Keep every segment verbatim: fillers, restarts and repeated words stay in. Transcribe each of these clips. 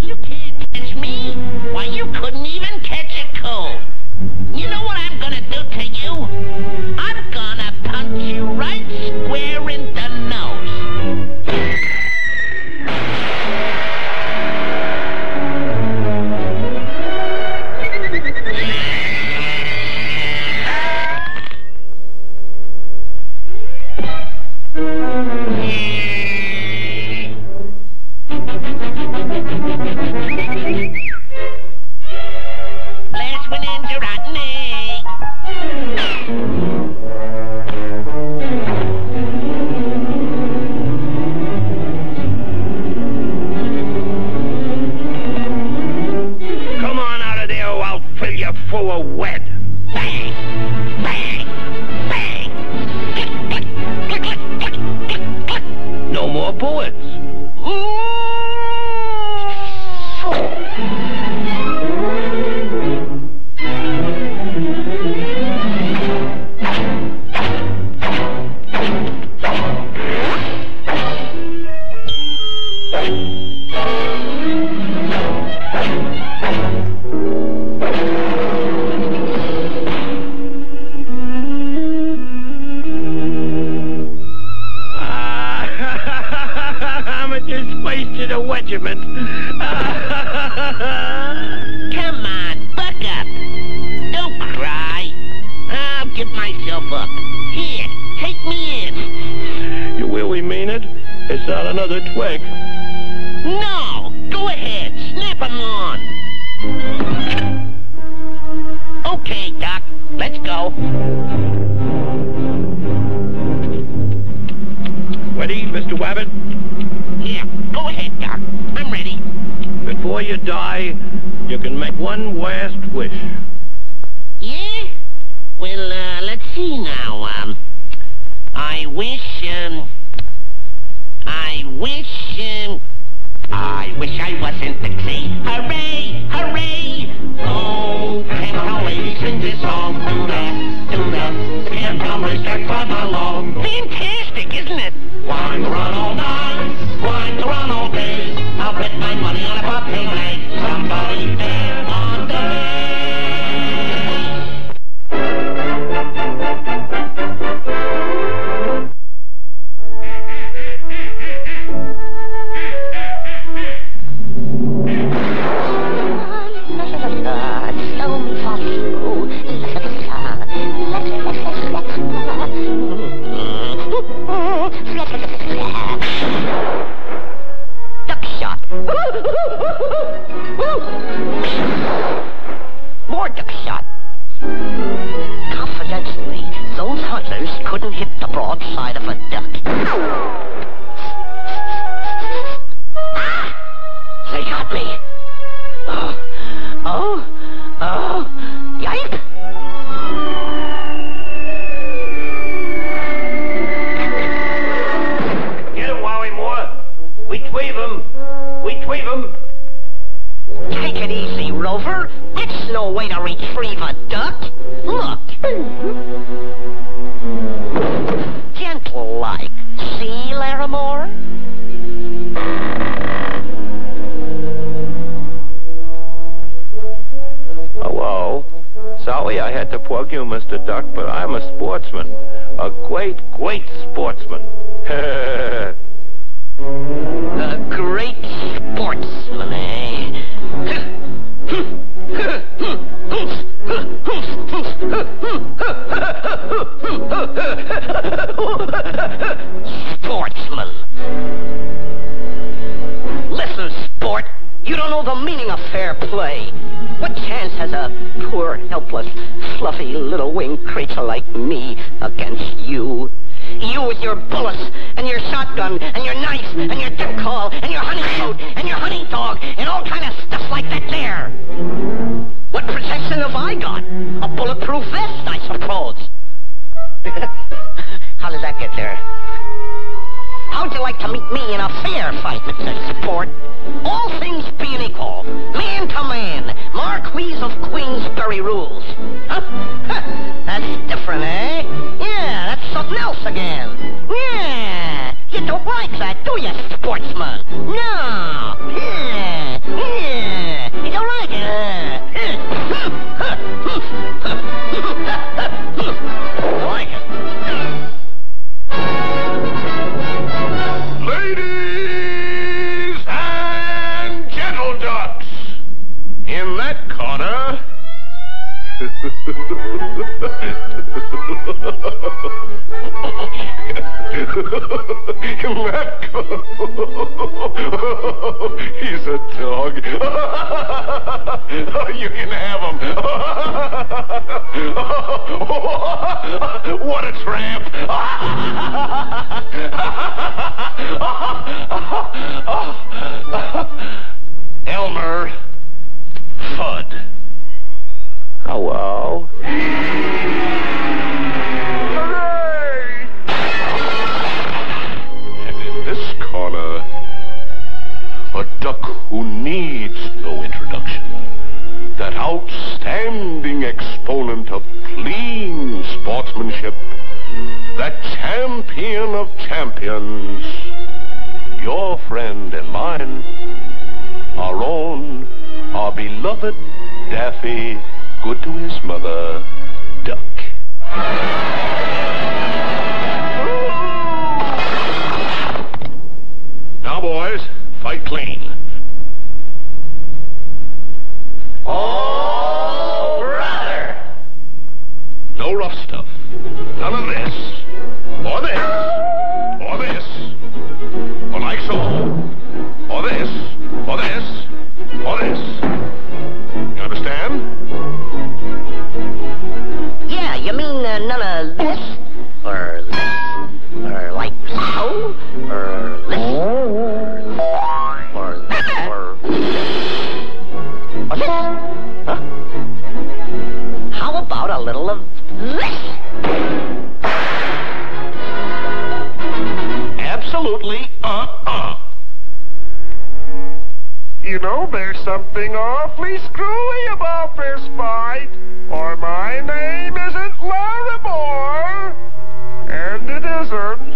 You can't catch me. Why, you couldn't even catch a cold. You know what I'm gonna do to you? I'm gonna punch you right square in the nose. Last one in's a rotten egg. Come on out of there or I'll fill you full of wet. Bang! Bang! Bang! Click, click, click, click, click, click, click. No more bullets. Ooh. To the regiment. Come on, buck up. Don't cry. I'll give myself up. Here, take me in. You really mean it? It's not another twig. No, go ahead. Snap 'em on. Okay, Doc. Let's go. Ready, Mister Wabbit? Yeah, go ahead, Doc. I'm ready. Before you die, you can make one last wish. Yeah? Well, uh, let's see now. Um, I wish, um, I wish, um, I wish I wasn't Dixie. Hooray! Hooray! Oh, Camptown ladies sing this song. Do that, do that. The Camptown racetrack right along. Fantastic, isn't it? Wine to run all night, wine to run all day. I'll bet my money on a buffet leg. Somebody there one day. Slow me for you. Duck shot. More duck shot. Confidentially, those hunters couldn't hit the broadside of a duck. Ah! They got me. Oh, oh, oh, yipe! Get him, Wally Moore. We tweave him. We tweave him. Take it easy, Rover. It's no way to retrieve a duck. Look. Gentle-like. See, Larimore? Hello. Sorry I had to plug you, Mister Duck, but I'm a sportsman. A great, great sportsman. A great sportsman, eh? Sportsman. Listen, sport. You don't know the meaning of fair play. What chance has a poor, helpless, fluffy little winged creature like me against you? You with your bullets, and your shotgun, and your knife, and your dip call, and your hunting coat, and your hunting dog, and all kind of stuff like that there. What protection have I got? A bulletproof vest, I suppose. How did that get there? How'd you like to meet me in a fair fight, Mister Sport? All things being equal, man to man, Marquis of Queensberry rules. Huh? Huh. That's different, eh? Yeah, that's something else again. Yeah, you don't like that, do you, sportsman? No. Yeah. Yeah. Matko! He's a dog. You can have him. What a tramp! Elmer Fudd. Hello. Hooray! And in this corner, a duck who needs no introduction. That outstanding exponent of clean sportsmanship. That champion of champions. Your friend and mine. Our own, our beloved Daffy, good to his mother, Duck. Now, boys, fight clean. Oh, brother! No rough stuff. None of this. Or this. Or this. Or like so. Or this. Or this. Or this. You understand? Yeah, you mean uh, none of this? Or this? Or like so? Or this? Or this? Or Or this? Huh? How about a little of this? Absolutely uh-uh. You know, there's something awfully screwy about this fight, or my name isn't Laribor, and it isn't.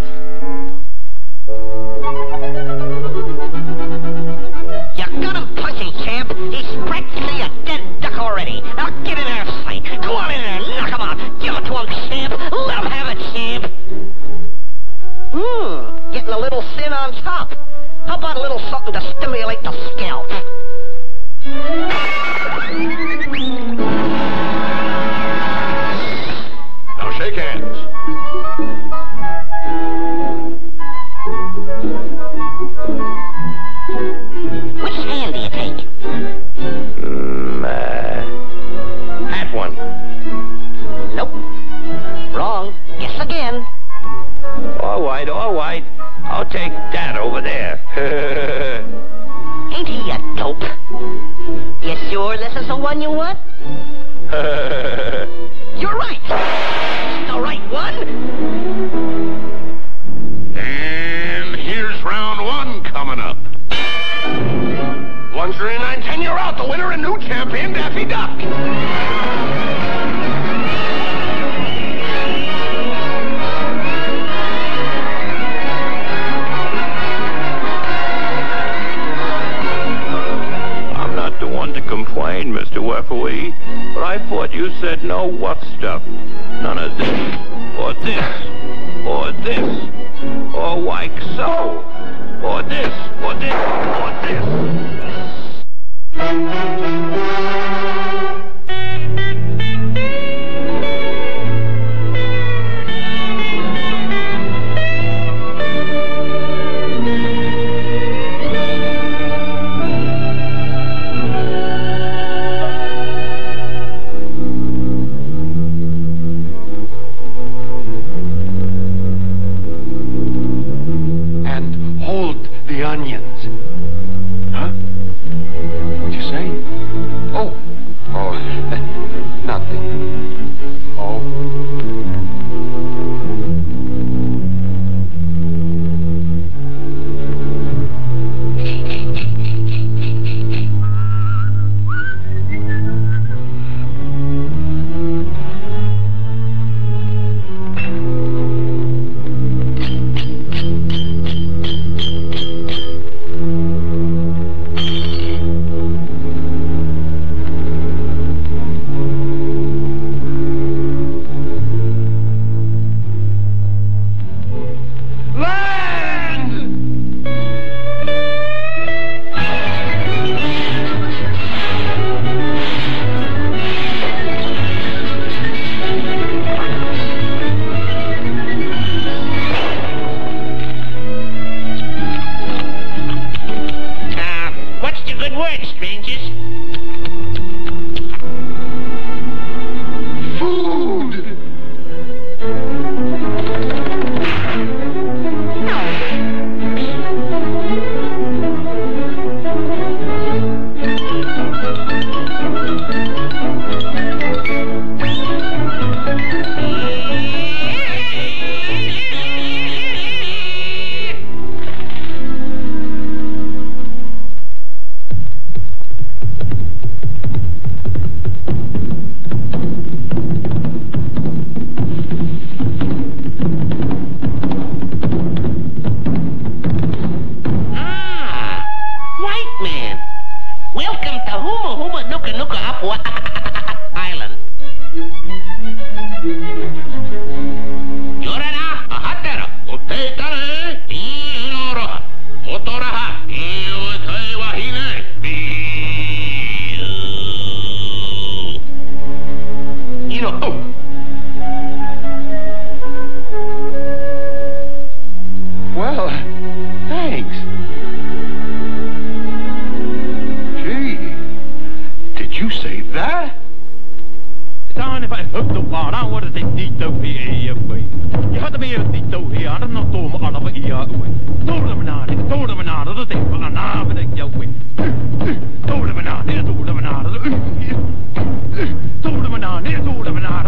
You got him punching, champ. He's practically a dead duck already. Now get in there, fight. Go on in there, knock him out. Give it to him, champ. Let him have it, champ. Hmm, getting a little thin on top. How about a little something to stimulate the scalp? Now shake hands. Which hand do you take? Mm, uh, that one. Nope. Wrong. Guess again. All right, all right. I'll take that over there. Ain't he a dope? You sure this is the one you want? You're right. It's the right one. And here's round one coming up. one three nine ten, you're out. The winner and new champion, Daffy Duck. The one to complain, Mister Wefferly, but I thought you said no what stuff. None of this, or this, or this, or like so, or this, or this, or this. Onions. Huh? Good work, strangers. Food! Well, thanks. Gee, did you say that? Saan if I hook the water, what is it? Dito here, away. You had to be a dito here, I don't know, Tom, out of here, away. Told them not, told them not, the thing, but I'm not going to get away. Told them not, told them not, told them not, told them not,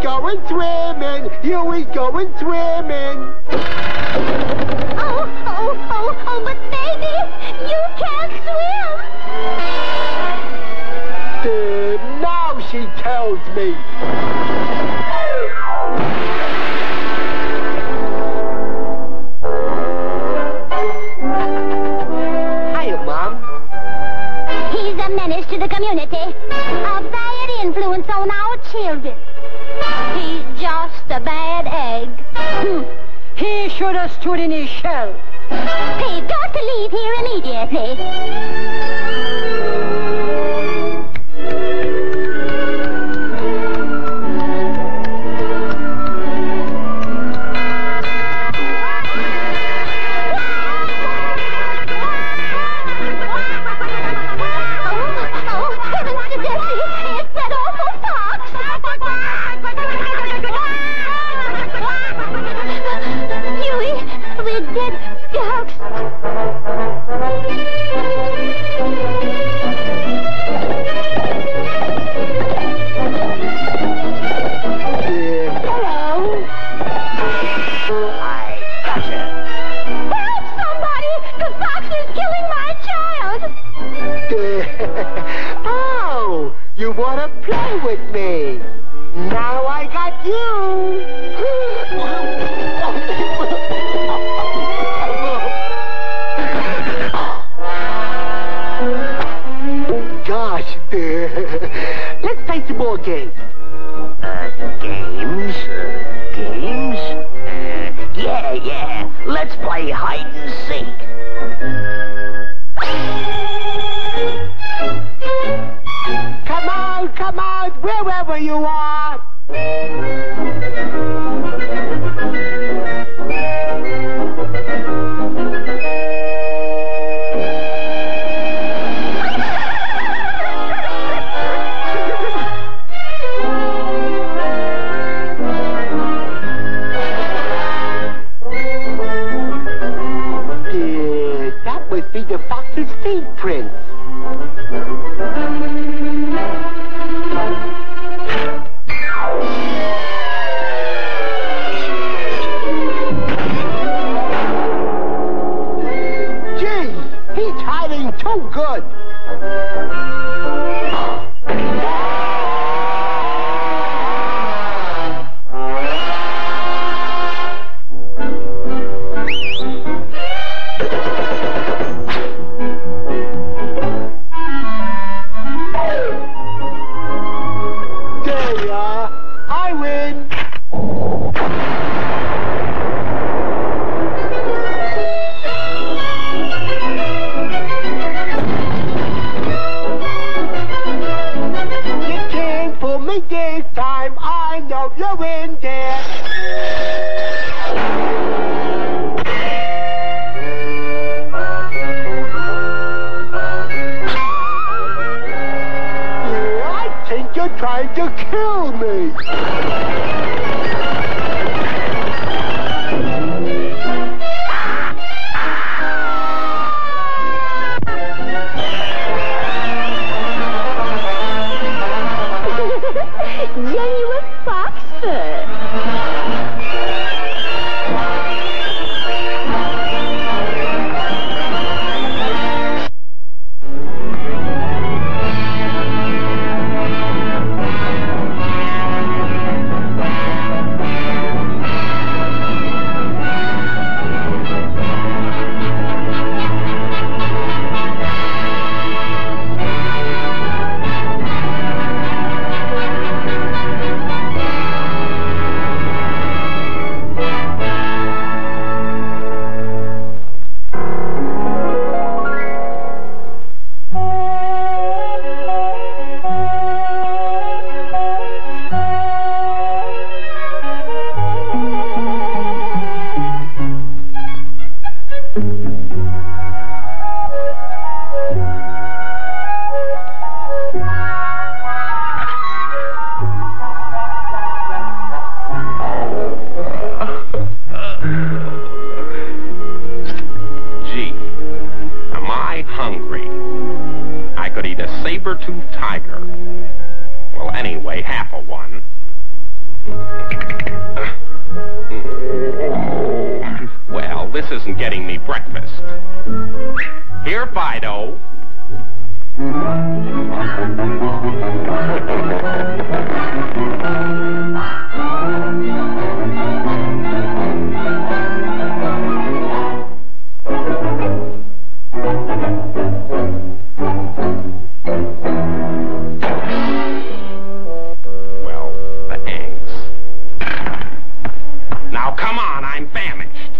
going swimming. Huey's going swimming. Oh, oh, oh, oh, but baby, you can't swim. Uh, now she tells me. Hiya, Mom. He's a menace to the community. A bad influence on our children. He's just a bad egg. Hmm. He should have stood in his shell. We've got to leave here immediately. You wanna play with me? Now I got you! Gosh, let's play some more games. Uh, games? Uh, games? Uh, yeah, yeah. Let's play hide and seek. Come on, come on, wherever you are. Yeah, that must be the fox's feet prints. Too good. There you are. I win. This time I know you're in there. I think you're trying to kill me. Genuine fox fur. saber-toothed tiger. Well, anyway, half a one. Well, this isn't getting me breakfast. Here, Fido. Well, thanks. Now, come on, I'm famished.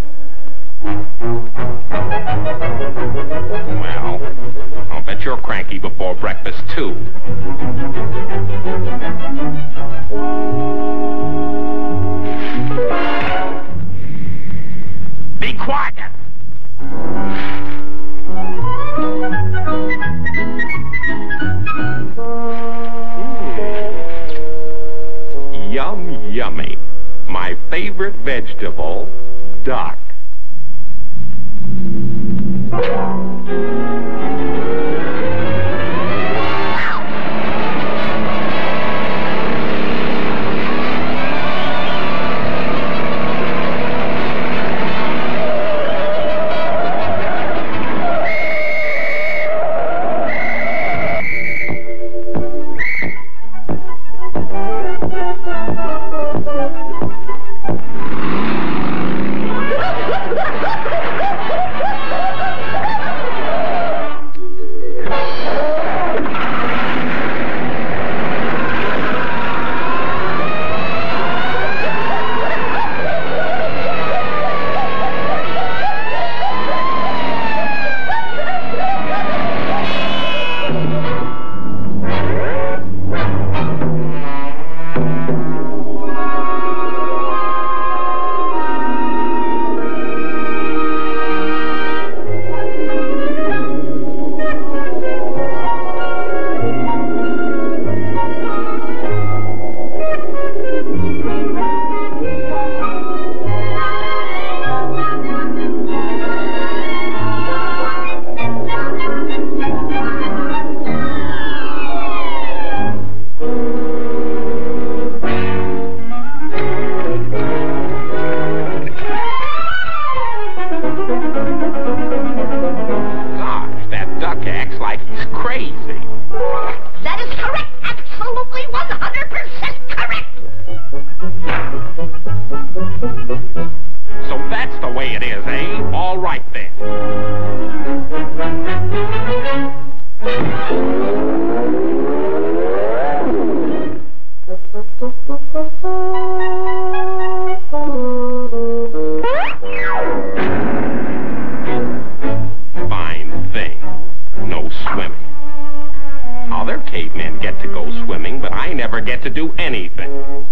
Well, I'll bet you're cranky before breakfast, too. Be quiet! Mm. Yum, yummy. My favorite vegetable, duck. To do anything.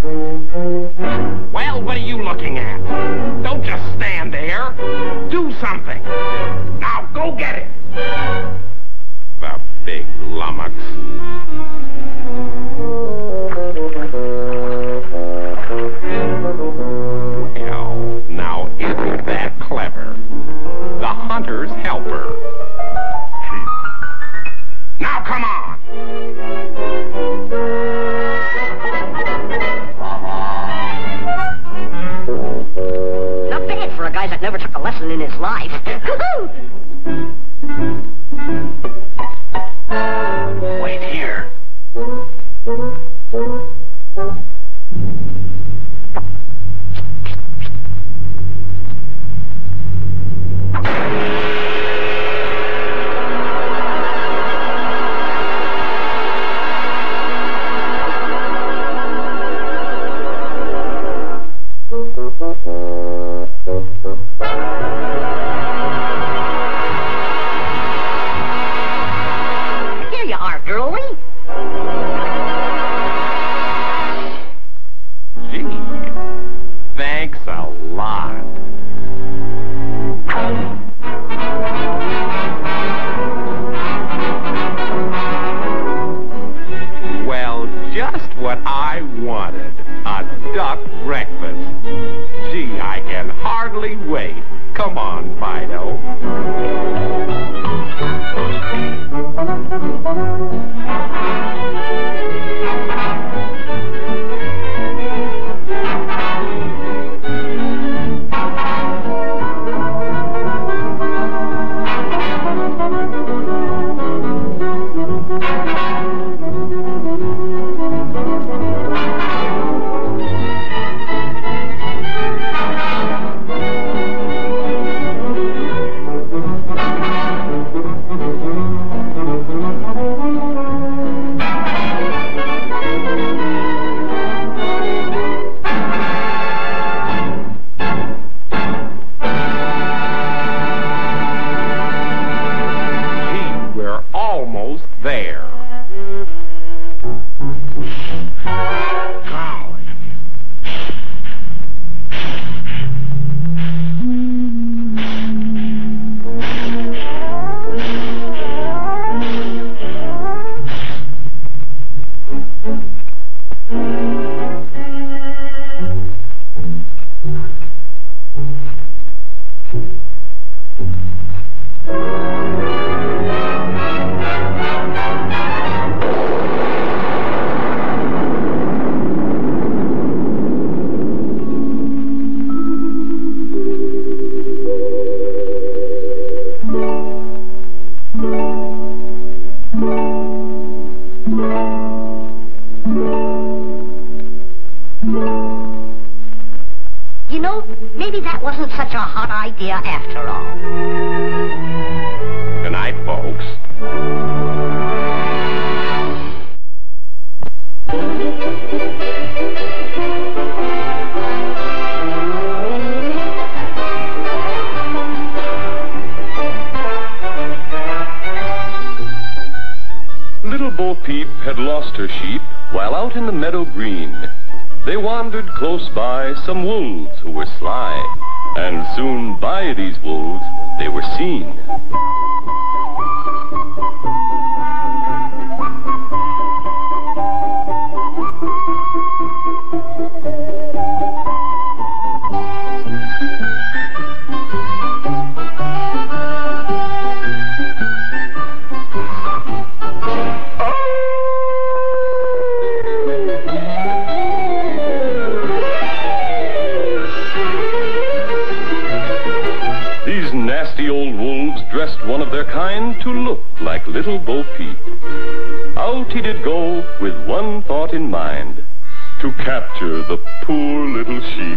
Well, what are you looking at? Don't just stand there. Do something. Now, go get it. The big lummox. Well, now isn't that clever? The hunter's helper. Now, come on. For a guy that never took a lesson in his life. Wait here. Here you are, girlie. Gee, thanks a lot. Well, just what I wanted. A duck breakfast. Gee, I can hardly wait. Come on, Fido. You know, maybe that wasn't such a hot idea after all. Good night, folks. Little Bo Peep had lost her sheep while out in the meadow green. They wandered close by some wolves who were sly, and soon by these wolves they were seen. Dressed one of their kind to look like little Bo Peep. Out he did go with one thought in mind, to capture the poor little sheep.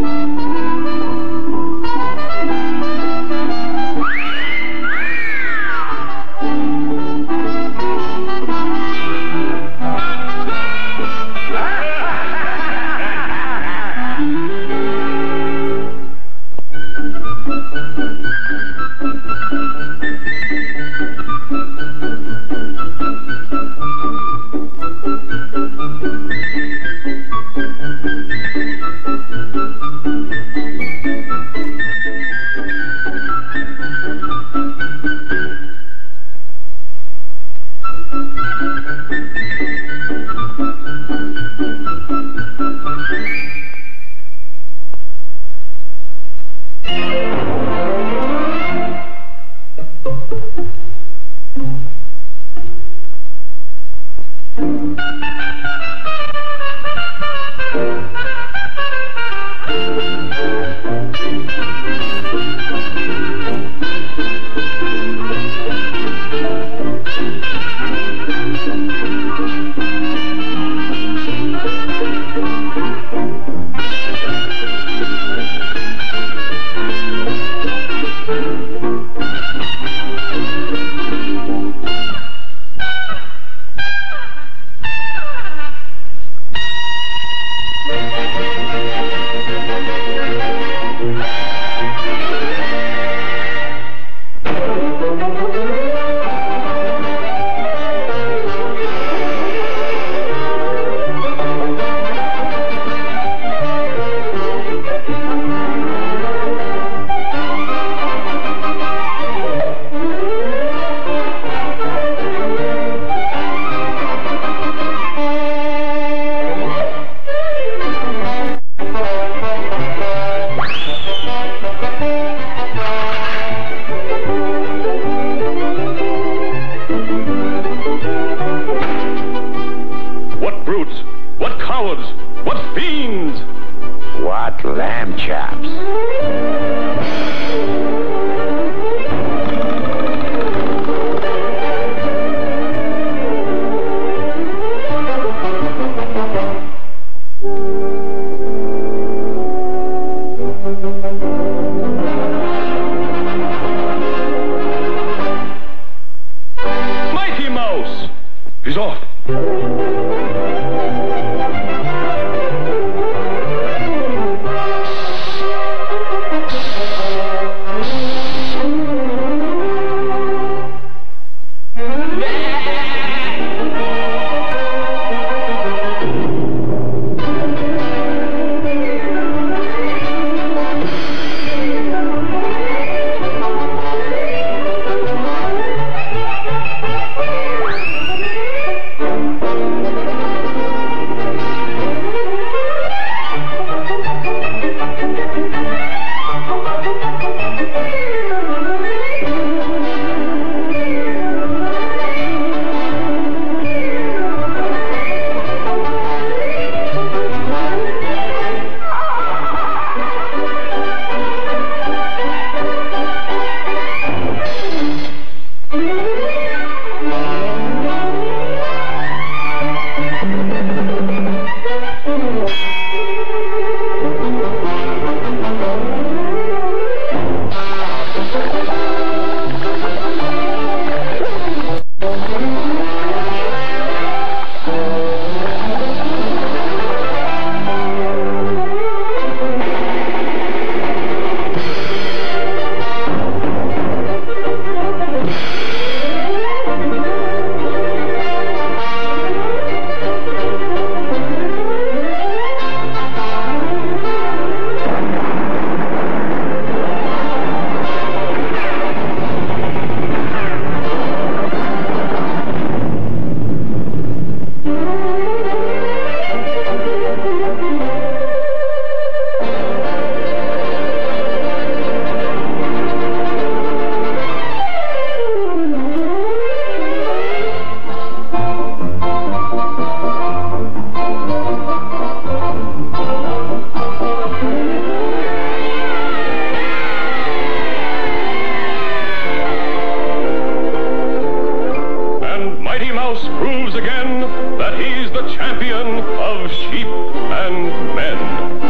Lamb chops. Mighty Mouse! He's off. of sheep and men.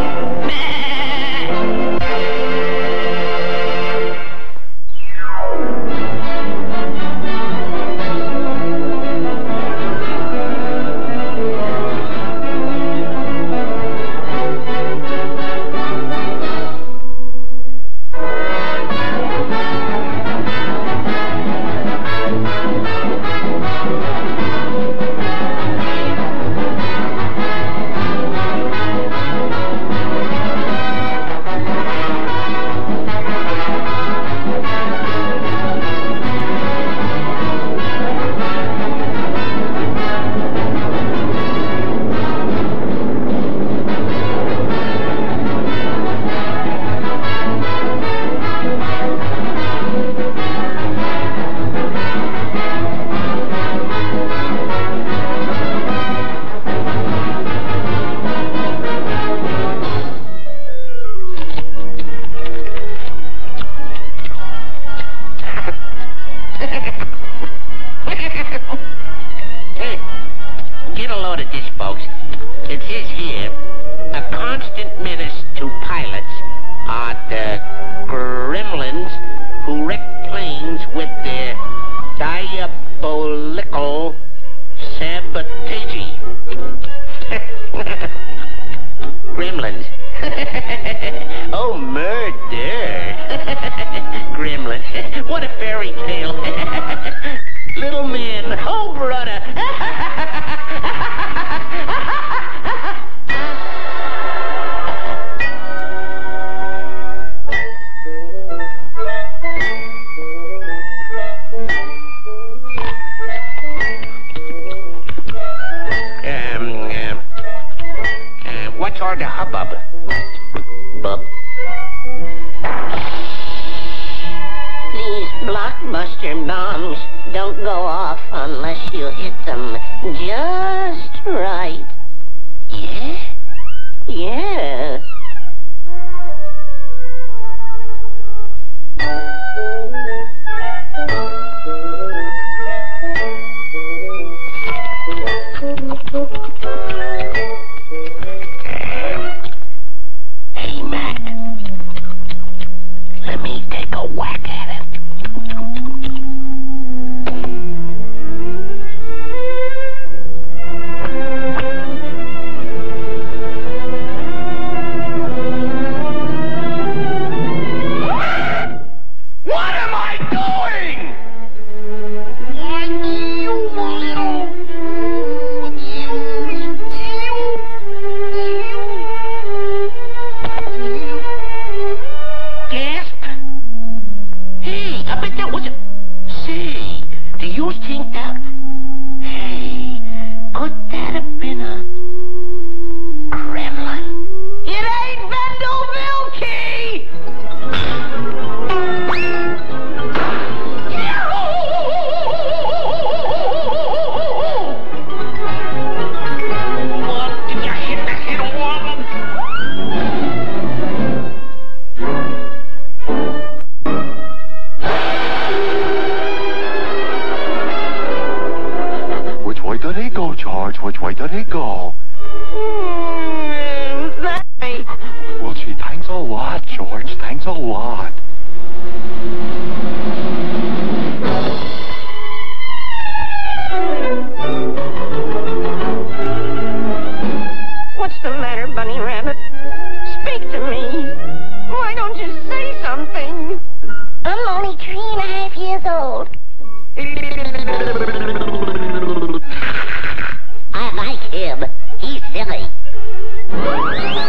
Get a load of this, folks. It says here, a constant menace to pilots are the gremlins who wreck planes with their diabolical sabotaging. Gremlins. Oh, murder. Gremlin. What a fairy tale. Little man. Oh, brother. What's all the hubbub? Bub. These blockbuster bombs don't go off unless you hit them just right. Yeah? Yeah. Hey, Mac. Let me take a whack at it. What am I doing? Why, you little... Gasp! Hey, I bet that wasn't... Say, do you think that... Hey, could that have been a... gremlin? It ain't Vendel Vilkey! What? Did you hit the head of one? Which way did he go, George? Which way did he go? Mm, that way. Well, gee, thanks a lot, George. Thanks a lot. What's the matter, Bunny Rabbit? Speak to me. Why don't you say something? I'm only three and a half years old. I like him. He's silly.